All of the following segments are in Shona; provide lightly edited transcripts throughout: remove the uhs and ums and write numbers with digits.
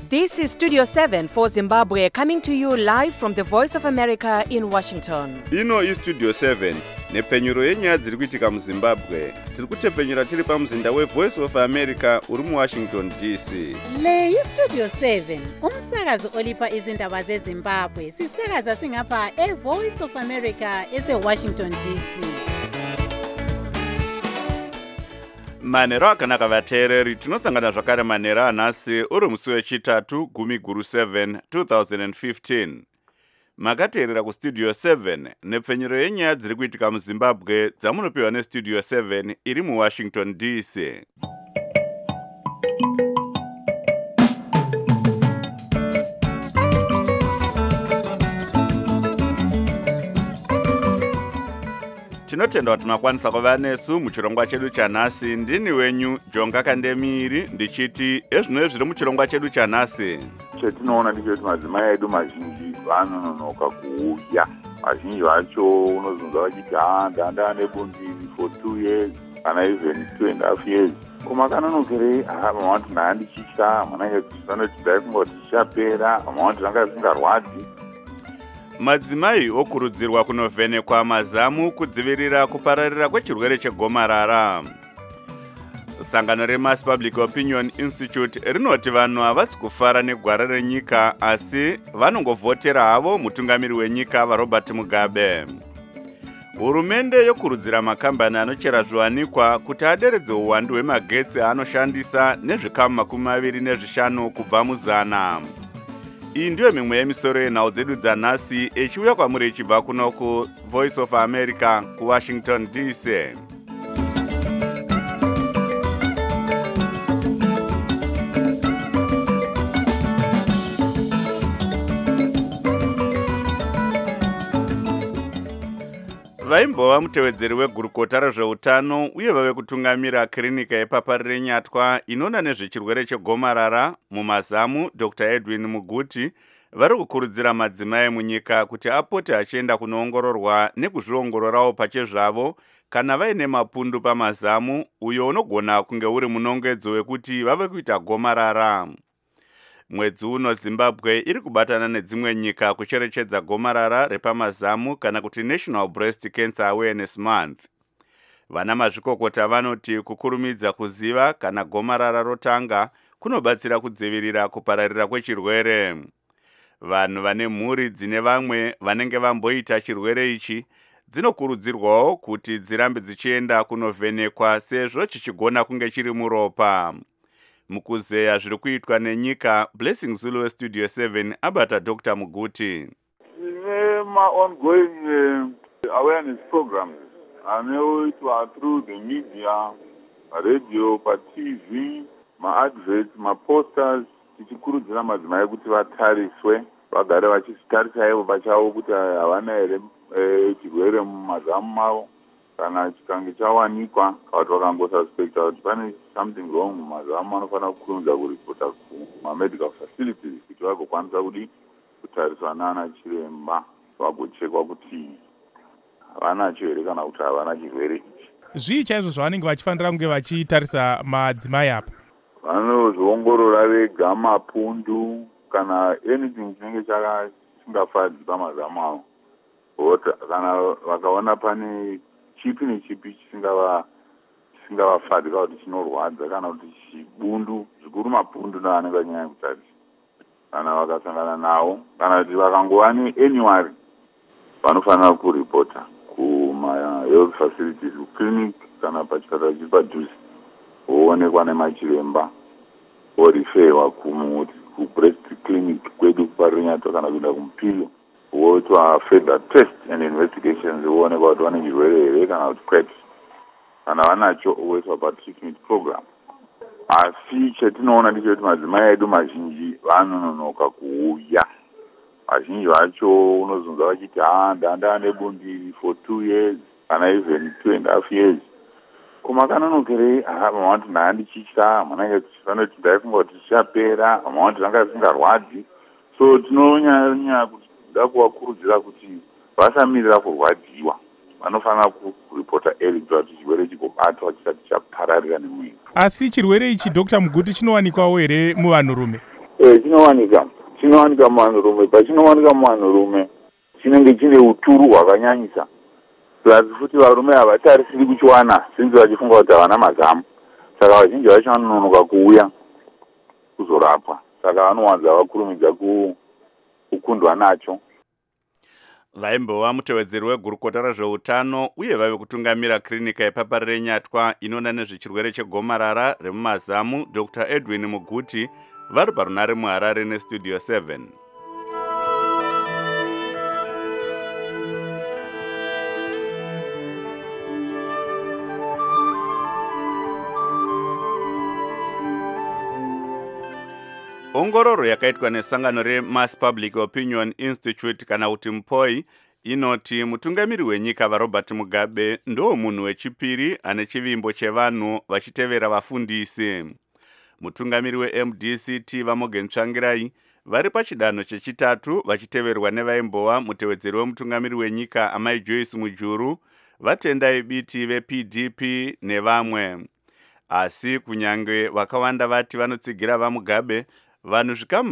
This is Studio 7 for Zimbabwe, coming to you live from the Voice of America in Washington. Ino is Studio 7, nepfenyuro yenyaya dziri kuitika muZimbabwe. Tiri kutepfenyura tiri pamuzinda weVoice of America uri muWashington DC. Le iStudio 7, umsakazo olipa izindaba zeZimbabwe. Sisakaza singapha eVoice of America eseWashington DC. Manero akanaka vateereri, tinosangana zvakare manero anhasi uri musi wechitatu gumi guru 7 2015. Makateerera kuStudio 7 nepfenyuro yenyaya dziri kuitika muZimbabwe dzamunopiwa neStudio 7 iri muWashington DC. Tinotenda kuti makwanisa kuva nesu muchirongwa chedu chanhasi. Ndini wenyu Jonga Kandemiri ndichiti ezvino zviri muchirongwa chedu chanhasi. Chetinoona ndechekuti madzimai edu mazhinji vanononoka kuuya. Vazhinji vacho unozonzwa vachiti ndanga nebundiri for 2 years kana even 2.5 years. Koma kanonokerei vamwe vanoti ndakandichitya manenge vanoti dai kungoti chichapera, vamwe vanoti zvanga zvisingarwadzi. Madzimai okurudzirwa kunovhenekwa mazamu kudzivirira kupararira kwechirwere chegomarara. Sangano reMass Public Opinion Institute rinoti vanhu havasi kufara negwara renyika asi vanongovhotera havo mutungamiri wenyika vaRobert Mugabe. Hurumende yokurudzira makambani anochera zviwanikwa kuti aderedze uwandu hwemagetsi aanoshandisa nezvikamu 25 kubva muzana. Iyi ndiyo mimwe yemisoro yenhau dzedu dzanhasi echiuya kwamuri echibva kuno kuVoice of America kuWashington DC. Vaimbova mutevedzeri wegurukota rezveutano uye vave kutungamira kirinika yePapari reNyatwa inoona nezvechirwere chegomarara mumazamu Dr. Edwin Muguti vari kukurudzira madzimai munyika kuti apote achienda kunoongororwa nekuzviongororawo pachezvavo kana vaine mapundu pamazamu uyo unogona kunge uri munongedzo wekuti vave kuita gomarara. Mwedzi uno Zimbabwe iri kubatana nedzimwe nyika kucherechedza gomarara repamazamu kana kuti National Breast Cancer Awareness Month. Vana mazvikokota vanoti kukurumidza kuziva kana gomarara rotanga kunobatsira kudzivirira kupararira kwechirwere. Vanhu vane mhuri dzine vamwe vanenge vamboita chirwere ichi dzinokurudzirwawo kuti dzirambe dzichienda kunovhenekwa sezvo chichigona kunge chiri muropa. Mukuzeya zviri kuitwa nenyika, Blessing Zulu weStudio 7 abata Dr. Muguti. Ongoing awareness programs anoitwa through the media, radio, TV, adverts, posters, tichikurudzira madzimai kuti vatariswe, vagare vachisitarisa ivo pachavo kuti havana here chirwere mumazamu mavo. Kana chikange chawanikwa kuti vakangosuspecta kuti pane something wrong mumazamu vanofanira kukurumidza kuripota kumamedical facilities kuti vagokwanisa kutariswa nana chiremba vagochekwa kuti havanacho here kana kuti havana chirwere ichi. Zvii chaizvo zvavanenge vachifanira kunge vachitarisa madzimai apa? Vanozviongorora vega mapundu kana anything chinenge chisingafadzi pamazamu avo. Kana vakaona pane chipi nechipi chisingavafadzi kana kuti chinorwadza kana kuti chibundu, zvikuru mapundu navanenge vanyanya kutarisa. Kana vakasangana nawo kana kuti vakangova neanyuari vanofanira kuripota kuma-health facilities, clinic kana pachipatara chiri padhuze, voonekwa nemachiremba, vorifewa kubreast clinic kwedu kuParirenyatwa kana kuenda kumupiro, voitwa further test and investigations voonekwa kuti vane chirwere here kana kuti kwete. Kana vanacho voitwa patreatment program. Asi chetinoona ndechekuti madzimai edu mazhinji vanononoka kuuya. Vazhinji vacho unozonzwa vachiti ndanga nebundiri for 2 years kana even 2.5 years. Koma kanonokerei vamwe vanoti ndakandichitya manenge vanoti dai kungoti chichapera, vamwe vanoti zvanga zvisingarwadzi. So tinonyanya kuti ndakuvakurudzira kuti vasamirira kurwadziwa. Vanofanira kuripota early kuti chirwere chigobatwa chisati chapararira nemunyika. Asi chirwere ichi Dr. Muguti chinowanikwawo here muvanhurume? chinowanika muvanhurume. Pachinowanika muvanhurume chinenge chine uturu hwakanyanyisa. Plus futi varume havatarisiri kuchiwana sinzi vachifunga kuti havana mazamu. Saka vazhinji vacho vanononoka kuuya kuzorapwa. Saka vanowanza vakurumidza kukundwa nacho. Vaimbova mutevedzeri wegurukota rezveutano uye vave kutungamira kirinika yePapa renyatwa inoona nezvechirwere chegomarara remumazamu Dr. Edwin Muguti vari parunare muHarare neStudio 7. Ongororo yakaitwa nesangano reMass Public Opinion Institute kana kuti MPOI inoti mutungamiri wenyika vaRobert Mugabe ndo munhu wechipiri ane chivimbo chevanhu vachitevera vafundisi. Mutungamiri weMDCT vaMorgan Tsvangirai vari pachidanho chechitatu vachiteverwa nevaimbova mutevedzeri wemutungamiri wenyika Amai Joyce Mujuru, vatendai biti vePDP nevamwe. Asi kunyange vakawanda vati vanotsigira vaMugabe, vanhu zvikamu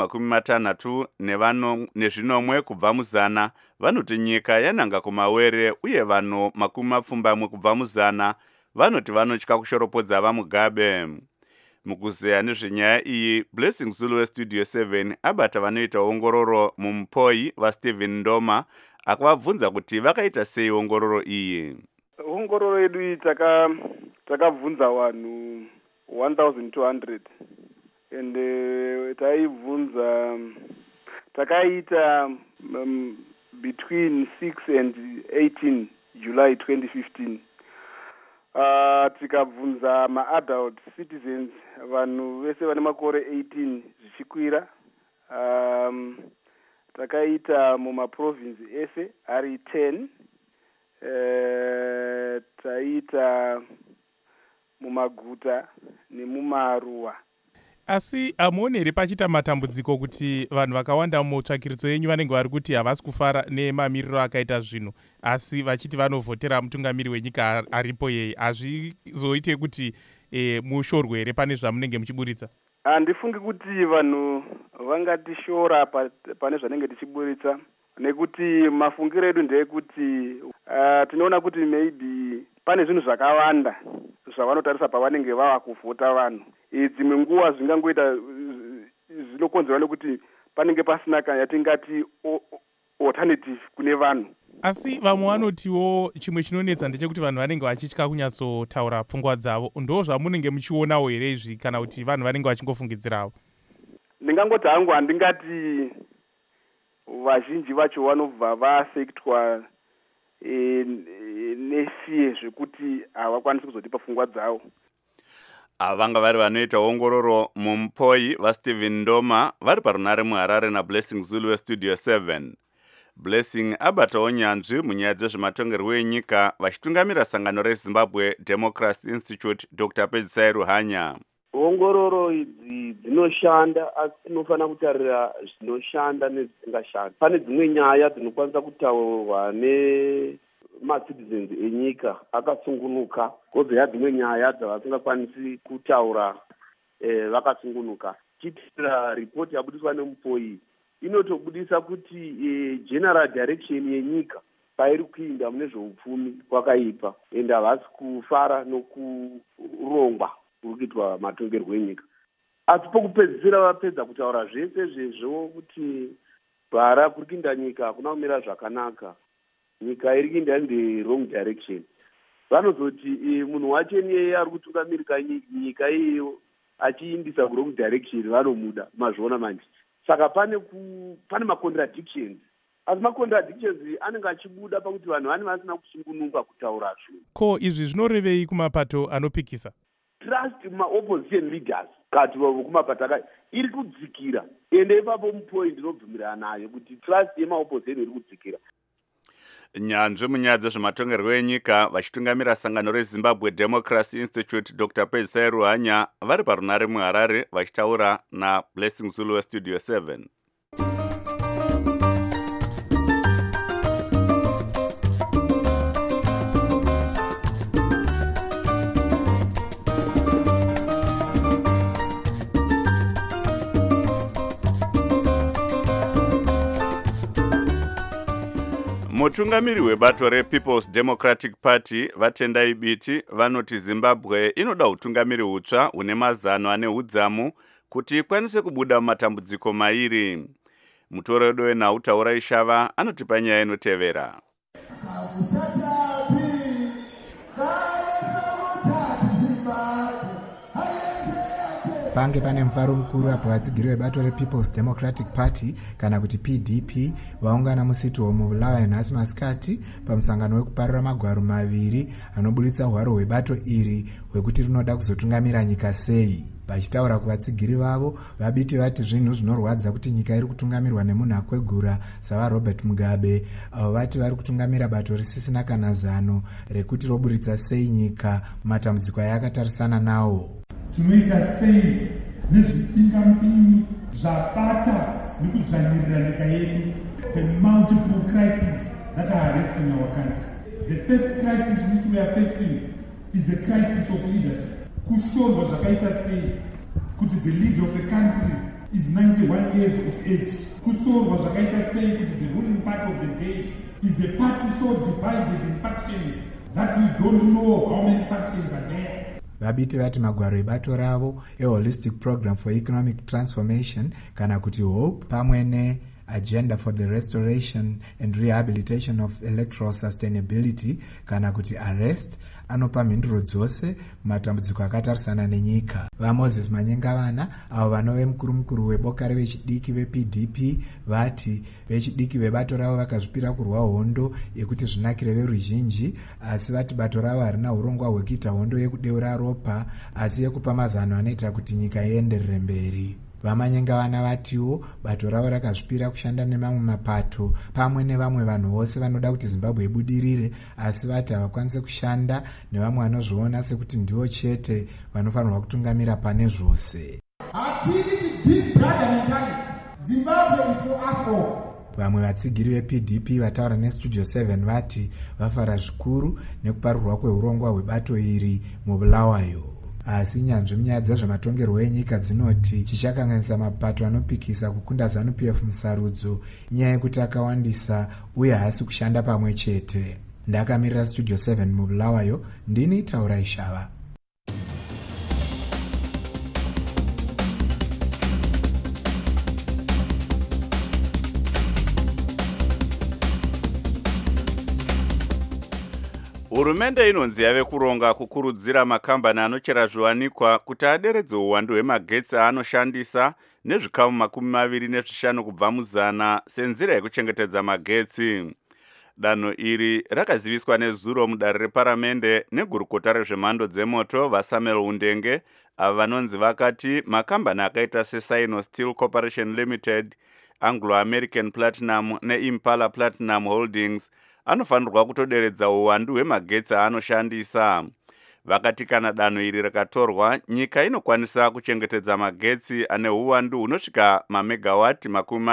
60 kubva muzana vanoti nyika yananga kumawere uye vanhu 20 kubva muzana vanoti vanotya kushoropodza vaMugabe. Mukuzeya nezvenyaya iyi, Blessing Zulu weStudio 7 abata vanoita ongororo muMPOI vaStephen Ndoma akavabvunza kuti vakaita sei ongororo iyi. Ongororo yedu takabvunza vanhu 1200 and taibvunza takaita between 6 and 18 July 2015. Tikabvunza ma-adult citizens vanhu vese vane makore 18 zvichikwira. Takaita mumaprovince ese ari 10. Taita mumaguta nemumaruwa. Asi hamuoni here pachita matambudziko kuti vanhu vakawanda mutsvakiritso yenyu vanenge vari kuti havasi kufara nemamiriro akaita zvinhu, asi vachiti vanovhotera mutungamiri wenyika aripo yeye? Hazvizoite kuti mushorwe here pane zvamunenge muchiburitsa? Handifungi kuti vanhu vangatishora pane zvanenge tichiburitsa, nekuti mafungiro edu ndeyekuti tinoona kuti maybe pane zvinhu zvakawanda zvavanotarisa pavanenge vava kuvhota vanhu. Dzimwe nguva zvingangoita zvinokonzerwa nekuti panenge pasina yatingati alternative kune vanhu. Asi vamwe vanotiwo chimwe chinonetsa ndechekuti vanhu vanenge vachitya kunyatsotaura pfungwa dzavo. Ndo zvamunenge muchionawo here izvi kana kuti vanhu vanenge vachingofungidzirawo? Ndingangoti hangu handingati vazhinji vacho vanobva vaafektwa nefie zvekuti havakwanisi kuzotipa pfungwa dzavo. Vanga vari vanoita ongororo muMPOI vaStephen Ndoma vari parunare muHarare naBlessing Zulu weStudio 7. Blessing abatawo nyanzvi munyaya dzezvematongerwo enyika vachitungamira sangano reZimbabwe Democracy Institute Dr. Pedzisai Ruhanya. Ongororo idzi dzinoshanda, asi tinofanira kutarira zvinoshanda nezvisingashandi. Pane dzimwe nyaya dzinokwanisa kutaurwa nemacitizens enyika akasungunuka, kozoya dzimwe nyaya dzavasingakwanisi kutaura vakasungunuka. Chitira ripoti yabudiswa neMPOI inotobudisa kuti general direction yenyika pairi kuinda mune zveupfumi kwakaipa, ende havasi kufara nokurongwa kurikuitwa matongerwo enyika. Asi pokupedzisira vapedza kutaura zvese zvezvo kuti bara kuri kuinda nyika hakuna kumira zvakanaka, nyika iri kuinda in the wrong direction, vanozoti munhu wacho niyeye ari kutungamirika nyika iyeyo achiindisa wrong direction vanomuda mazviona manje. Saka pane ma-contradictions. Asi ma-contradictions anenge achibuda pakuti vanhu vane vasina kusungunuka kutaura zvinhu. Ko izvi zvinorevei kumapato anopikisa? Trust ma-opposition leaders kati kumapato iri kudzikira, ende ipapo MPOI ndinobvumirana nayo kuti trust yema-opposition iri kudzikira. Nyanzvi munyaya dzezvematongerwo enyika vachitungamira sangano reZimbabwe Democracy Institute Dr. Pedzisai Ruhanya vari parunare muHarare vachitaura naBlessing Zulu weStudio 7. Mutungamiri webato rePeople's Democratic Party vatendai biti vanoti Zimbabwe inoda utungamiri hutsva une mazano ane udzamu kuti ikwanise kubuda mumatambudziko mairi. Mutoredo wenhau Ishava anotipa nyaya inotevera. Pange pane mufaro mukuru apo vatsigiri vebato rePeople's Democratic Party kana kuti PDP vaungana musito mubulawayo nhasi masikati pamusangano wekuparura magwaro maviri anobuditsa hwaro hwebato iri hwekuti rinoda kuzotungamira nyika sei. Vachitaura kuvatsigiri vavo, vabiti vati zvinhu zvinorwadza kuti nyika iri kutungamirwa nemunhu akwegura sava Robert Mugabe. Avo vati vari kutungamira bato risisina kana zano rekuti roburitsa sei nyika mumatambudziko ayakatarisana nawo. Tinoita sei nezvipingamupinyi zvabata nekudzvanyirira nyika yedu, the multiple crises that are arresting our country. The first crisis which we are facing is the crisis of leadership. Kushorwa zvakaita sei kuti the leader of the country is 91 years of age. Kushorwa zvakaita sei kuti the ruling party of the day is a party so divided in factions that we don't know how many factions are there. Vabiti vati magwaro ebato ravo Holistic Program for Economic Transformation kana kuti HOPE pamwe ne Agenda for the Restoration and Rehabilitation of Electoral Sustainability kana kuti ARREST anopa mhinduro dzose mumatambudziko akatarisana nenyika. VaMoses Manyengavana avo vanove mukuru weboka revechidiki vePDP vati vechidiki vebato ravo vakazvipira kurwa hondo yekuti zvinakire veruzhinji, asi vati bato ravo harina urongwa hwekuita hondo yekudeura ropa asi yekupa mazano anoita kuti nyika ienderere mberi. Vamanyengavana vatiwo bato ravo rakazvipira kushanda nemamwe mapato pamwe nevamwe vanhu vose vanoda kuti Zimbabwe ibudirire, asi vati havakwanise kushanda nevamwe vanozviona sekuti ndivo chete vanofanirwa kutungamira pane zvose. Vamwe vatsigiri vePDP vataura neStudio 7 vati vafara zvikuru nekuparurwa kweurongwa hwebato iri mubulawayo. Asi nyanzvi munyaya dzezvematongerwo enyika dzinoti chichakanganisa mapato anopikisa kukunda ZANU-PF musarudzo inyaya yekuti akawandisa uye haasi kushanda pamwe chete. Ndakamirira Studio 7 mubulawayo, ndini Taura Ishava. Hurumende inonzi yave kuronga kukurudzira makambani anochera zviwanikwa kuti aderedze uwandu hwemagetsi aanoshandisa nezvikamu 25 kubva muzana senzira yekuchengetedza magetsi. Danho iri rakaziviswa nezuro mudare reparamende negurukota rezvemhando dzemoto vaSamuel Undenge, avo vanonzi vakati makambani akaita seSino Steel Corporation Limited, Anglo American Platinum neImpala Platinum Holdings anofanirwa kutoderedza uwandu hwemagetsi aanoshandisa. Vakati kana danho iri rakatorwa, nyika inokwanisa kuchengetedza magetsi ane uwandu hunosvika mamegawati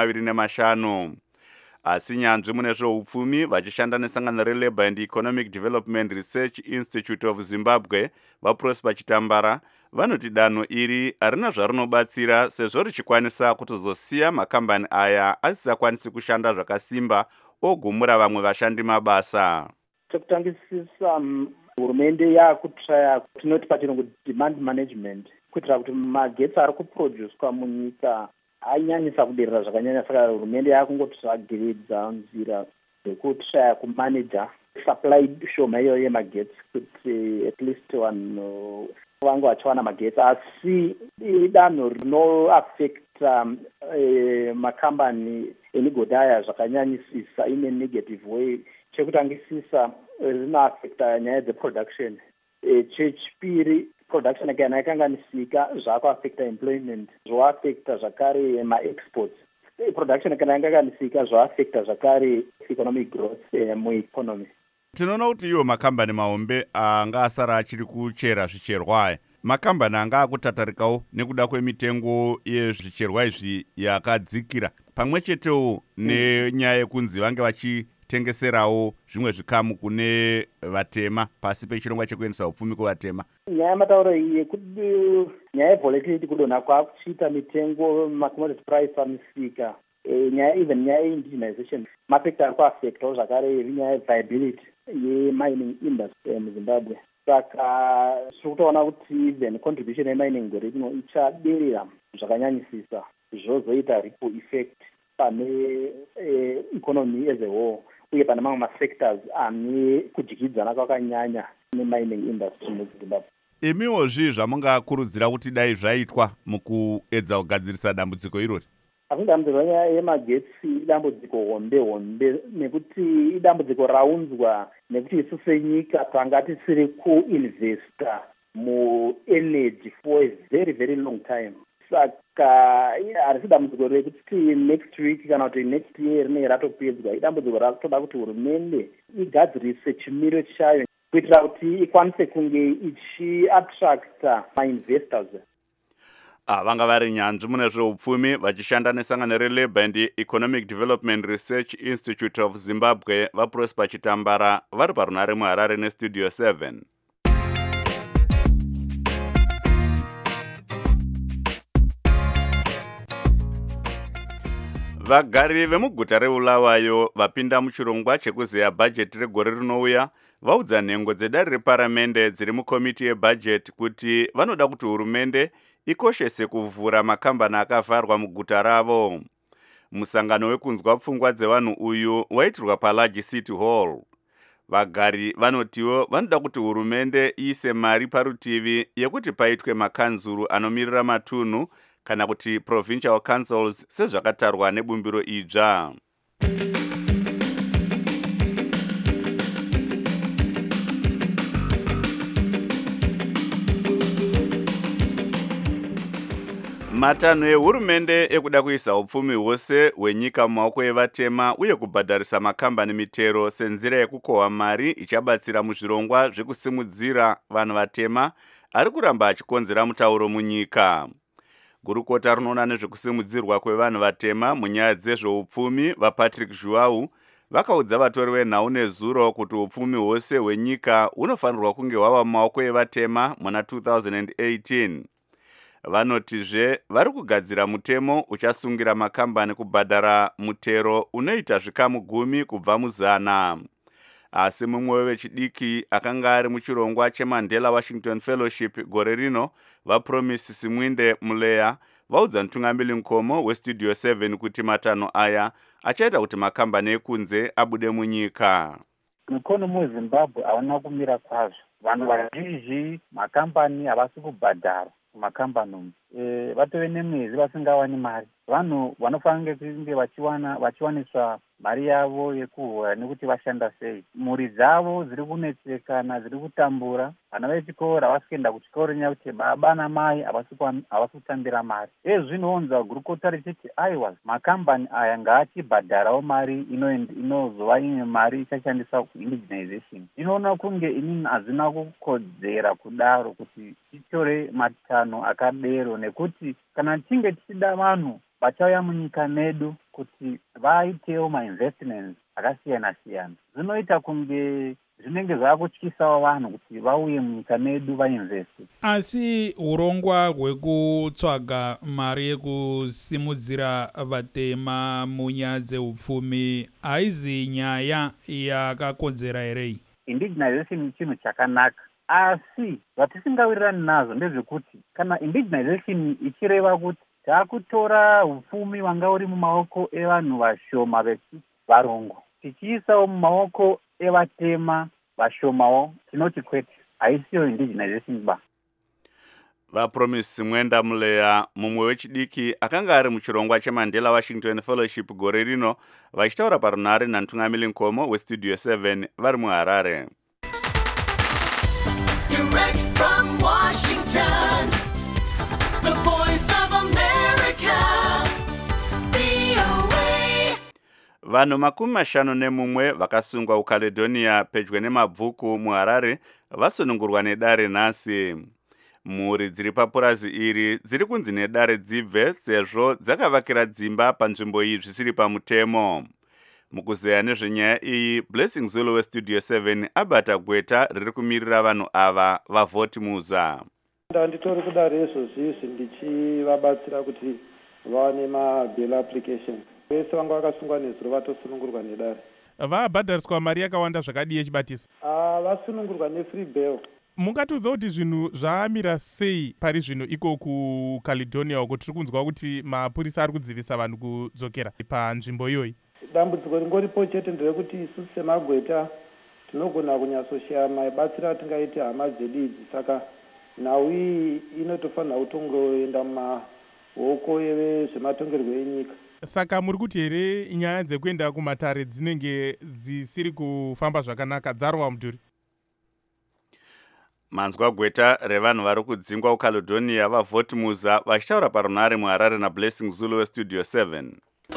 25. Asi nyanzvi mune zveupfumi vachishanda nesangano reLabour and Economic Development Research Institute of Zimbabwe vaProsper Chitambara vanoti danho iri harina zvarinobatsira sezvo richikwanisa kutozosiya makambani aya asisakwanisi kushanda zvakasimba ogumura vamwe vashandi mabasa. Chekutangisisa hurumende yakutraya tinoti pachirungu demand management kuitira kuti magetsi ari kuproducwa munyika anyanyisa kuderera zvakanyanya, saka hurumende yakungotsvagiridza nzira dzekutraya kumanaja supply shoma iyoyo yemagetsi kuti at least vanhu vange vachiwana magetsi, asi danho rinoaffecta makambani emigodhi aya zvakanyanyisisa ine negative way. Chekutangisisa rinoaffecta nyaya dzeproduction. Chechipiri, production kana yakanganisika zvakuaffecta employment, zvoaffecta zvakare maexports. Production kana yakanganisika zvoaffecta zvakare economic growth mueconomy. Tinoona kuti iwo makambani mahombe anga asara achiri kuchera zvicherwa aya, makambani anga akutatarikawo nekuda kwemitengo yezvicherwa izvi yakadzikira, pamwe chetewo nenyaya yekunzi vange vachitengeserawo zvimwe zvikamu kune vatema pasi pechirongwa chekuendesa upfumi kuvatema. Nyaya yamatauro yekuti nyaya yevolatility kudonha kwakuchiita mitengo macommodity price pamisika nyaya ye-indigenization mafactor ari kuafectawo zvakare nyaya yeviability ye-mining industry muzimbabwe. Saka tiri kutoona kuti even contribution yemining gore rino ichaderera zvakanyanyisisa zvozoita ripple effect pane economy as a whole uye pane mamwe masectors ane kudyidzana kwakanyanya nemining industry muzimbabwe. Imiwo zvamungakurudzira kuti dai zvaitwa mukuedza kugadzirisa dambudziko irori? Asi dambudziko yemagetsi idambudziko hombe nekuti idambudziko raunzwa nekuti isu senyika tanga tisiri kuinvesta muenergy for a very very long time. Saka harisi dambudziko rekuti next week kana kuti next year rinenge ratopedzwa. Idambudziko rakutoda kuti hurumende igadzirise chimiro chayo kuitira kuti ikwanise kunge ichiattracta mainvestors. Vanga vari nyanzvi mune zveupfumi vachishanda nesangano reLabour and Economic Development Research Institute of Zimbabwe vaProsper Chitambara vari parunare muHarare neStudio 7. Vagari vemuguta reBulawayo vapinda muchirongwa chekuzeya bhajeti regore rinouya vaudza nhengo dzedare reparamende dziri mukomiti yebhajeti kuti vanoda kuti hurumende ikoshese kuvhura makambani akavharwa muguta ravo. Musangano wekunzwa pfungwa dzevanhu uyu waitirwa paLarge City Hall. Vagari vanotiwo vanoda kuti hurumende iise mari parutivi yekuti paitwe makanzuru anomirira matunhu kana kuti provincial councils sezvakatarwa nebumbiro idzva. Matanho ehurumende ekuda kuisa upfumi hwose hwenyika mumaoko evatema uye kubhadharisa makambani mitero senzira yekukohwa mari ichabatsira muzvirongwa zvekusimudzira vanhu vatema ari kuramba achikonzera mutauro munyika. Gurukota rinoona nezvekusimudzirwa kwevanhu vatema munyaya dzezveupfumi vaPatrick Zhuau vakaudza vatori venhau nezuro kuti upfumi hwose hwenyika hunofanirwa kunge hwava mumaoko evatema muna 2018. Vanotizve vari kugadzira mutemo uchasungira makambani kubhadhara mutero unoita zvikamu 10 kubva muzana. Asi mumwe wevechidiki akanga ari muchirongwa cheMandela Washington Fellowship gore rino vaPromise Simwinde Muleya vaudza mutungamiri mukoma weStudio 7 kuti matanho aya achaita kuti makambani ekunze abude munyika. Ikonomi weZimbabwe hauna kumira kwazvo. Vanhu vazhinji makambani havasi kubhadhara kumakambani vatove nemwezi vasingawani mari. Vanhu vanofanira kunge vachiwaniswa mari yavo yekuhora nekuti vashanda sei. Mhuri dzavo dziri kunetsekana, dziri kutambura. Vana vechikoro havasi kuenda kuchikoro nenyaya kuti baba namai havasi kutambira mari. Zvinoonza gurukota richiti aiwa makambani aya ngaachibhadharawo mari inozova imwe mari ichashandiswa kuindigenization. Inoona kunge inini hazina kukodzera kudaro kuti titore matanho akadero nekuti kana tichinge tichida vanhu vachauya munyika medu kuti vaitewo mainvestments akasiyana siyana. Zvinoita kunge zvinenge zvakutyisawo vanhu kuti vauye munyika medu vainvesti. Asi urongwa hwekutsvaga mari yekusimudzira vatema munyaya dzeupfumi haizi nyaya yakakonzera herei? Indigenization chinhu chakanaka, asi zvatisingawirirani nazvo ndezvekuti kana indigenization ichireva kuti takutora upfumi wanga uri mumaoko evanhu vashoma varungu tichiisawo mumaoko evatema vashomawo, tinoti kwete haisiyo indigenization ba. VaPromise Simwinde Muleya mumwe wechidiki akanga ari muchirongwa cheMandela Washington Fellowship gore rino vachitaura parunare namutungamiri mukoma weStudio 7 vari muHarare. Direct from Washington, the voice of America, VOA. Vanhu 51 vakasungwa kuCaledonia pedyo nemabvuku muHarare vasunungurwa nedare nhasi. Mhuri dziri papurazi iri dziri kunzi nedare dzibve sezvo dzakavakira dzimba panzvimbo iyi zvisiri pamutemo. Mukuzeya nezvenyaya iyi, Blessing Zulu weStudio 7 abata gweta riri kumirira vanhu ava vavhoti muza. Nditori kudare izvozvi ndichivabatsira kuti vawane mabail application vese vanga vakasungwa nezuro vatosunungurwa nedare. Vabhadhariswa mari yakawanda zvakadii yechibatiso? Vasunungurwa nefree bail. Mungatiudza kuti zvinhu zvamira sei pari zvino iko kuCaledonia uko tiri kunzwa kuti mapurisa ari kudzivisa vanhu kudzokera panzvimbo iyoyi? Dambudziko ringoripo chete nderekuti isusu semagweta tinogona kunyasoshaya maibatsiro atingaiti hama dzedu idzi, saka nhau iyi inotofanira kutongoenda mumaoko ezvematongerwo enyika. Saka muri kuti here nyaya dzekuenda kumatare dzinenge dzisiri kufamba zvakanaka, dzarwa mudhuri? Manzwa gweta revanhu vari kudzingwa kuCaledonia vavhoti muza vachitaura parunare muHarare naBlessing Zulu weStudio 7.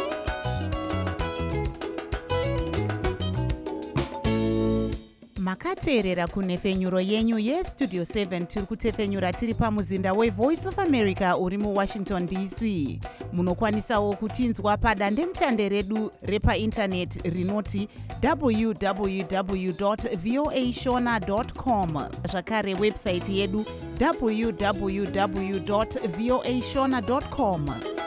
Makateerera kunhefenyuro yenyu yeStudio 7 tiri kutefenyura tiri pamuzinda weVoice of America uri muWashington DC. Munokwanisawo kutinzwa padandemutande redu repaindaneti rinoti www.voashona.com, zvakare website yedu www.voashona.com.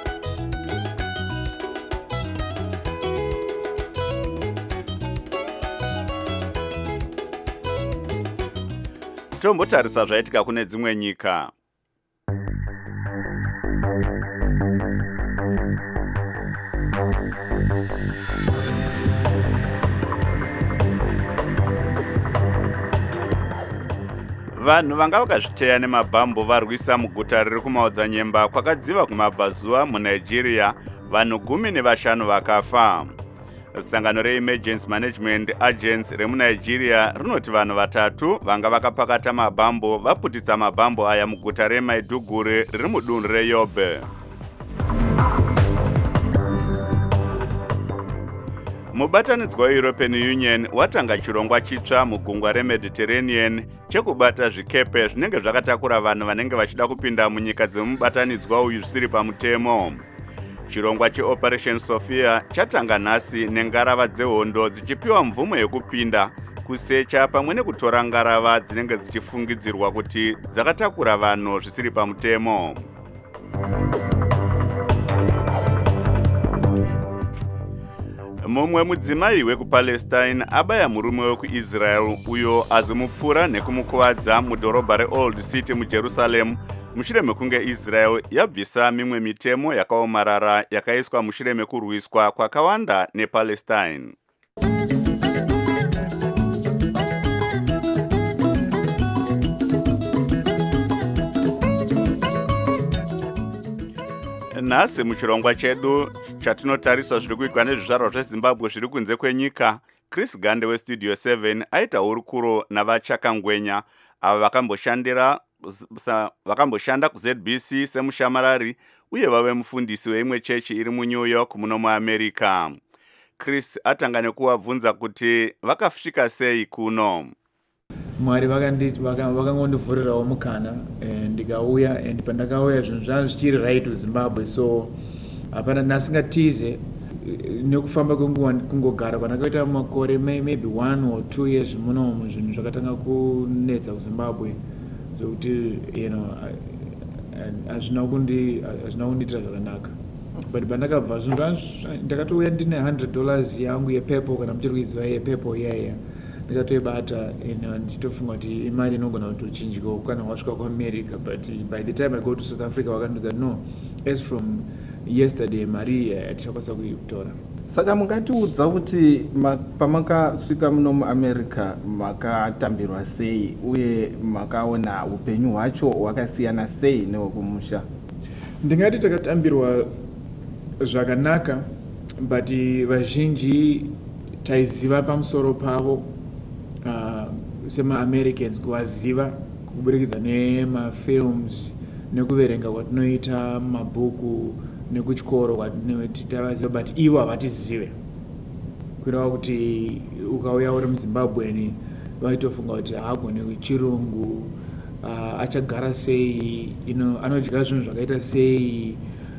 Tombotarisa zvaitika kune dzimwe nyika. Vanhu vanga vakazviteya nemabhambo varwisa muguta riri kumaodzanyemba kwakadziva kumabvazuva muNigeria, vanhu 15 vakafa. Sangano reEmergency Management Agency remuNigeria rinoti vanhu 3 vanga vakapakata mabhambo vaputitsa mabhambo aya muguta reMaiduguri riri mudunhu reYobe. Mubatanidzwa weEuropean Union watanga chirongwa chitsva mugungwa reMediterranean chekubata zvikepe zvinenge zvakatakura vanhu vanenge vachida kupinda munyika dzemubatanidzwa uyu zvisiri pamutemo. Chirongwa cheOperation Sophia chatanga nhasi nengarava dzehondo dzichipiwa mvumo yekupinda kusecha pamwe nekutora ngarava dzinenge dzichifungidzirwa kuti dzakatakura vanhu zvisiri pamutemo. Mumwe mudzimai wekuPalestine abaya murume wekuIsrael uyo azimupfura nekumukuvadza mudhorobha reOld City muJerusarema mushure mekunge Israel yabvisa mimwe mitemo yakaomarara yakaiswa mushure mekurwiswa kwakawanda nePalestine. Nhasi muchirongwa chedu chatinotarisa zviri kuitwa nezvizvarwa zveZimbabwe zviri kunze kwenyika, Chris Gande weStudio 7 aita hurukuro navachakangwenya ava vakamboshanda kuZBC semushamarari uye vave mufundisi weimwe chechi iri muNew York muno muAmerica. Chris atanga nekuvabvunza kuti vakasvika sei kuno. Mwari vakangondivhurirawo mukana ndikauya, and pandakauya zvinhu zvanga zvichiri right kuZimbabwe, so hapana ndasingatize nekufamba kwenguva kungogara kwandakaita makore maybe 1 or 2 years munomu zvinhu zvakatanga kunetsa kuZimbabwe zvokuti hazvina kundiitira zvakanaka. But pandakabva zvinhu ndakatouya ndine $100 yangu yepepo, kana muchiri kuiziva yepepo yaya ndikatoibata ndichitofunga kuti imari inogona kutochinjikawo kana wasvika kuAmerica. But by the time I go to South Africa vakandiudza no, as from yesterday mari hatichakwanisa kuitora. Saka mungatiudza kuti pamakasvika muno muAmerica makatambirwa sei uye makaona upenyu hwacho hwakasiyana sei newekumusha? Ndingati takatambirwa zvakanaka, but vazhinji taiziva pamusoro pavo sema-Americans, kuvaziva kuburikidza nemafilms nekuverenga kwatinoita mabhuku nekuchikoro kwatinoti tavaziva, but ivo havatizive. Kureva kuti ukauya uri muZimbabweni vaitofunga kuti haagone chirungu, achagara sei, anodya zvinhu zvakaita sei,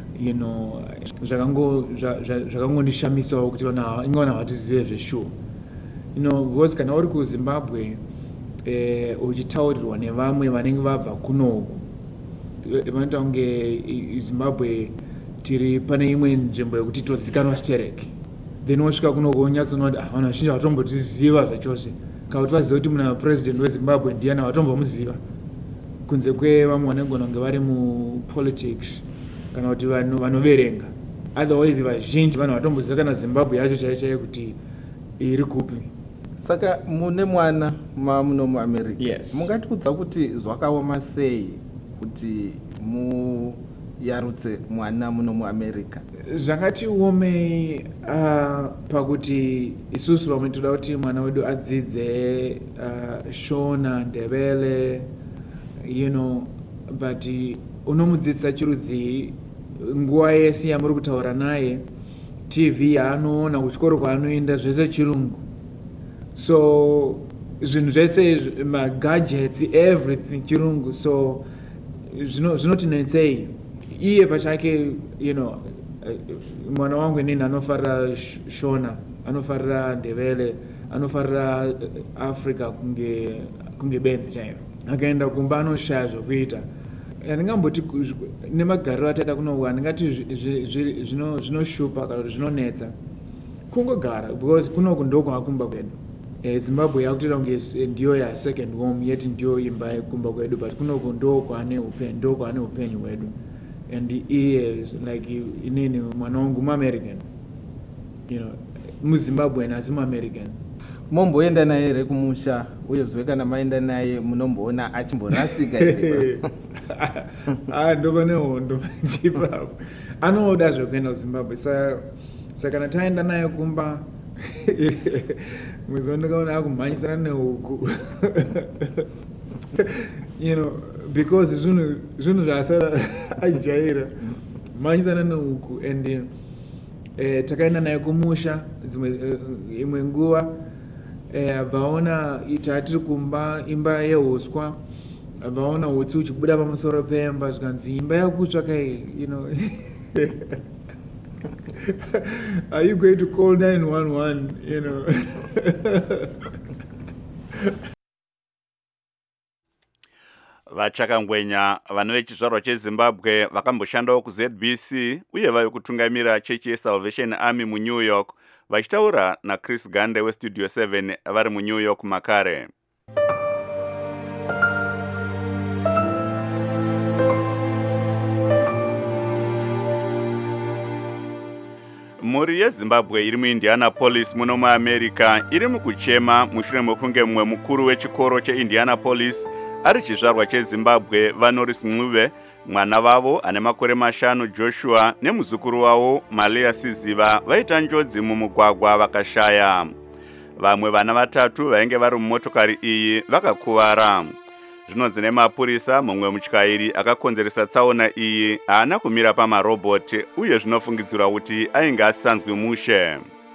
zvakangondishamisawo kuti ingona havatizive zveshuwa. Because kana uri kuZimbabwe uchitaurirwa nevamwe vanenge vabva kunoku, vanoita kunge Zimbabwe tiri pane imwe nzvimbo yekuti tozikanwa stereki, then wasvika kuno konyatsoona kuti vanhu vazhinji vatombotiziva zvachose, kana kuti vaziva kuti muna president wezimbabwe ndiana vatombomuziva kunze kwevamwe vanogona kunge vari mupolitics kana kuti vanhu vanoverenga. Otherwise vazhinji vanhu vatomboziva kana zimbabwe yacho chaiyo kuti iri kupi. Saka mune mwana muno muAmerica. Yes. Mungatiudza kuti zvakaoma sei kuti muyarutse mwana muno muAmerica? Zvakati omei pakuti isusu vamwe toda kuti mwana wedu adzidze Shona, Ndebele, but unomudzidzisa chirudzi nguva yese yamuri kutaura naye, TV yaanoona, kuchikoro kwaanoenda zvese chirungu. So zvinhu zvese magadgets everything chirungu. So zvinotinetsei iye pachake, mwana wangu inini anofarira Shona, anofarira Ndebele, anofarira Africa kunge benzi chaivo. Akaenda kumba anoshaya zvokuita. Handingamboti nemagariro ataita kunoku, handingati zvinoshupa kana kuti zvinonetsa. Kungogara, because kunoku ndokwakumba kwedu. Zimbabwe yakutoita kunge ndiyo ya second home, yeti ndiyo imba yekumba kwedu, but kunoku ndokwane upenyu hwedu. And iye like inini mwana wangu muAmerican, muZimbabwe asi muAmerican. Momboenda naye here kumusha, uyezve kana maenda naye munomboona achimborasika here? Ndova nehondo chipapo. Anoda zvokuenda kuZimbabwe, saka kana taenda naye kumba mwezi wandakaona akumhanyisana nehuku. Because zvinhu zvaasara ajaira mhanyisana nehuku. And takaenda naye kumusha imwe nguva, vaona tatiri kumba imba yeuswa, vaona hutsi uchibuda pamusoro pemba, zvikanzi imba yakutsvakai, are you going to call 911, Vachakangwenya vana vechizvarwa cheZimbabwe vakamboshandawo kuZBC uye vave kutungamira chechi yeSalvation Army muNew York, vachitaura naChris Gande weStudio 7 vari muNew York makare. Mhuri yeZimbabwe iri muIndianapolis muno muAmerica iri mukuchema mushure mekunge mumwe mukuru wechikoro cheIndianapolis ari chizvarwa cheZimbabwe Vanoris Ncube, mwana vavo ane makore 5 Joshua nemuzukuru wavo Malia Siziva vaita njodzi mumugwagwa vakashaya. Vamwe vana 3 vainge vari mumotokari iyi vakakuvara. Zvinonzi nemapurisa mumwe mutyairi akakonzeresa tsaona iyi haana kumira pamarobhoti uye zvinofungidzirwa kuti ainge asanzwi mushe.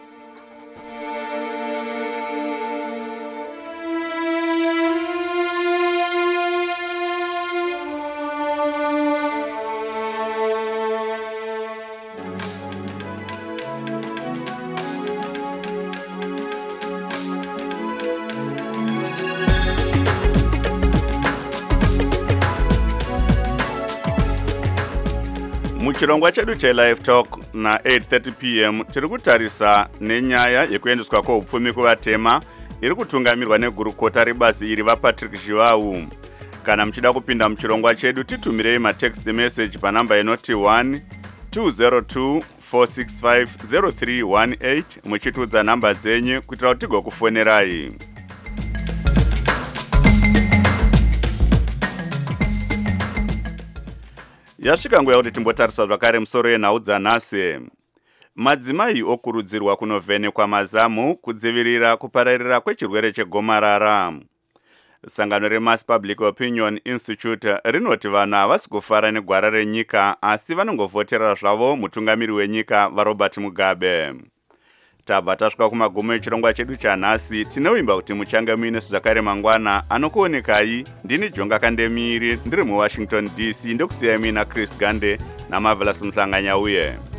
Muchirongwa chedu cheLive Talk na 8:30 p.m. tiri kutarisa nenyaya yekuendeswa kwoupfumi kuvatema iri kutungamirwa negurukota rebazi iri vaPatrick Zhivau. Kana muchida kupinda muchirongwa chedu titumirei matext message panamba inoti 1-202-465-0318 muchitudza namba dzenyu kuitira kuti tigokufonerai. Yasvika nguva kuti timbotarisa zvakare musoro yenhau dzanhasi. Madzimai okurudzirwa kunovhenekwa mazamu kudzivirira kupararira kwechirwere chegomarara. Sangano reMass Public Opinion Institute rinoti vanhu havasi kufara negwara renyika asi vanongovhotera zvavo mutungamiri wenyika vaRobert Mugabe. Tabva tasvika kumagumo echirongwa chedu chanhasi. Tinovimba kuti muchange muine zvakare mangwana. Anokuonekai ndini Jonga Kandemiri ndiri muWashington DC ndokusiyai mina Chris Gande naMarvelous Mhlanganyauye.